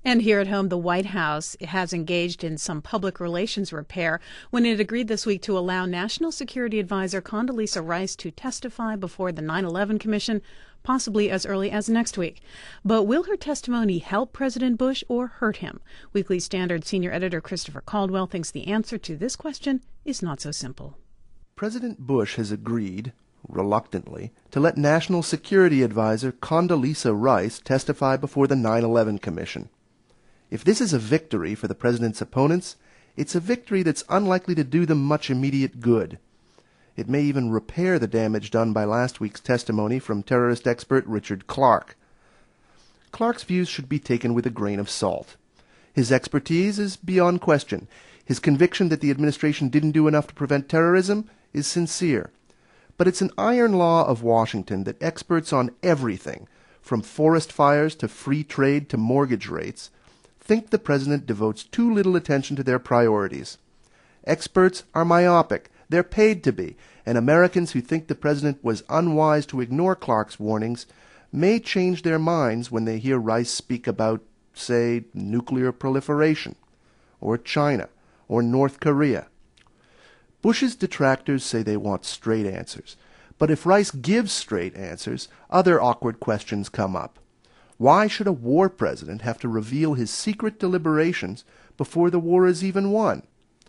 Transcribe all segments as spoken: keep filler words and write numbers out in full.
And here at home, the White House has engaged in some public relations repair when it agreed this week to allow National Security Advisor Condoleezza Rice to testify before the nine eleven Commission, possibly as early as next week. But will her testimony help President Bush or hurt him? Weekly Standard senior editor Christopher Caldwell thinks the answer to this question is not so simple. President Bush has agreed, reluctantly, to let National Security Advisor Condoleezza Rice testify before the nine eleven Commission. If this is a victory for the president's opponents, it's a victory that's unlikely to do them much immediate good. It may even repair the damage done by last week's testimony from terrorist expert Richard Clarke. Clarke's views should be taken with a grain of salt. His expertise is beyond question. His conviction that the administration didn't do enough to prevent terrorism is sincere. But it's an iron law of Washington that experts on everything, from forest fires to free trade to mortgage rates, think the president devotes too little attention to their priorities. Experts are myopic. They're paid to be, and Americans who think the president was unwise to ignore Clarke's warnings may change their minds when they hear Rice speak about, say, nuclear proliferation, or China, or North Korea. Bush's detractors say they want straight answers, but if Rice gives straight answers, other awkward questions come up. Why should a war president have to reveal his secret deliberations before the war is even won?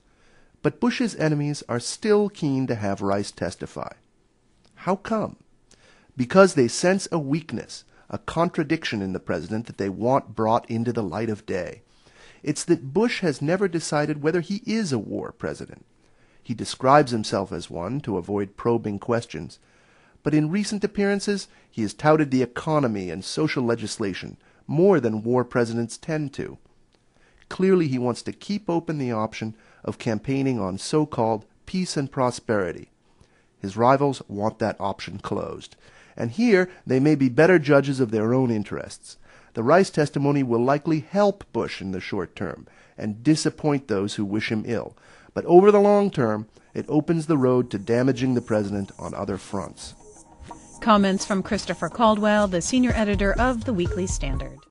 But Bush's enemies are still keen to have Rice testify. How come? Because they sense a weakness, a contradiction in the president that they want brought into the light of day. It's that Bush has never decided whether he is a war president. He describes himself as one to avoid probing questions, but in recent appearances he has touted the economy and social legislation more than war presidents tend to. Clearly he wants to keep open the option of campaigning on so-called peace and prosperity. His rivals want that option closed, and here they may be better judges of their own interests. The Rice testimony will likely help Bush in the short term and disappoint those who wish him ill, but over the long term it opens the road to damaging the president on other fronts. Comments from Christopher Caldwell, the senior editor of the Weekly Standard.